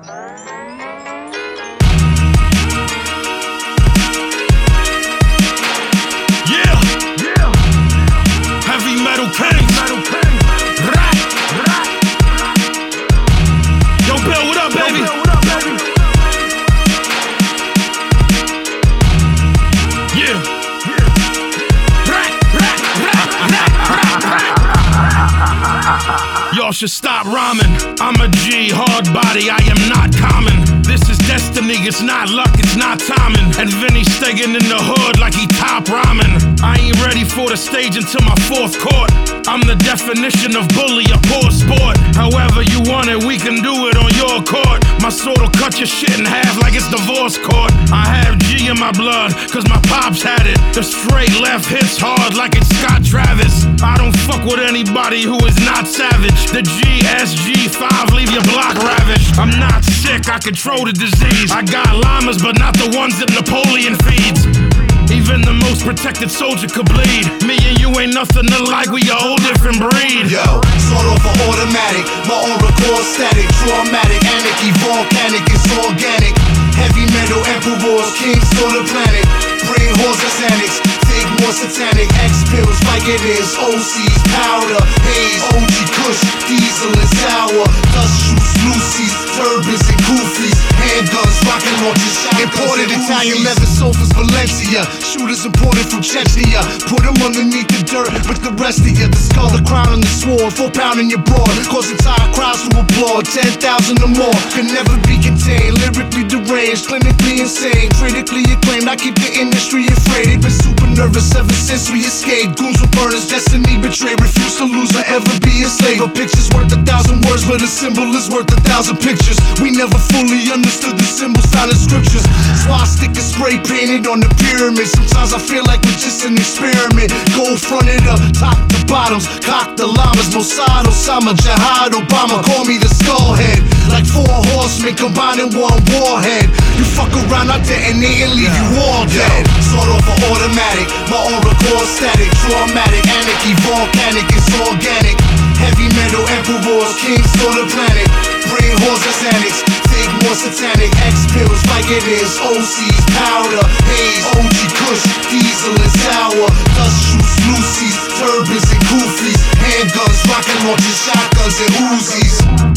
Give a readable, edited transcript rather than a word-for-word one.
Yeah, heavy metal kings. Rap. Yo, Bill, what up, baby? Yeah. Y'all should stop rhyming. I'm a G, hard body, I am not common. This is destiny, it's not luck, it's not timing. And Vinny staying in the hood like he top rhyming. I ain't ready for the stage until my fourth court. I'm the definition of bully, a poor sport. However you want it, we can do it on your court. My sword'll cut your shit in half like it's divorce court. I have G in my blood, cause my pops had it. The straight left hits hard like it's Scott Travis. I don't fuck with anybody who is not savage. The GSG5 leave your block ravished. I'm not sick, I control the disease. I got llamas, but not the ones that Napoleon feeds. Even the most protected soldier could bleed. Me and you ain't nothing alike, we a whole different breed. Yo, sort of an automatic, my own record static, traumatic, anarchy, volcanic, it's organic. Heavy metal emperors, kings for the planet. Bring horses annex, think more satanic. X-pills like it is, OCs, powder, haze, OG Kush, diesel and sour. Dust shoes, Lucy's, turbans and goofies. Handguns, rocket launchers, shotguns. Imported Italian leather sofas, Valencia. Shooters imported from Chechnya. Put them underneath the dirt with the rest of you. The skull, the crown, and the sword. 4 pound in your broad. Cause entire crowds to applaud. 10,000 or more. Can never be contained. Lyrically deranged, clinically insane. Critically acclaimed. I keep the industry afraid. They've been super nervous ever since we escaped. Goons with burners, destiny betrayed. Refuse to lose or ever be a slave. A picture's worth 1,000 words, but a symbol is worth 1,000 pictures. We never fully understood the symbols found in scriptures. Swastika spray painted on the pyramid. Sometimes I feel like we're just an experiment. Gold fronted up, top to bottoms. Cock the llamas, Mossad, Osama, Jihad, Obama. Call me the skullhead. Like 4 horsemen combined in one warhead. You fuck around, I detonate and leave you all dead. Sort of an automatic, my own record static. Traumatic, anarchy, volcanic, it's organic. Heavy metal emperors, kings for the planet. Bring horses annex, think more satanic. X-pills like it is, OCs, powder, haze, OG Kush, diesel and sour. Dust shoes, Lucy's, turbans and goofies. Handguns, rocket launchers, shotguns and Uzis.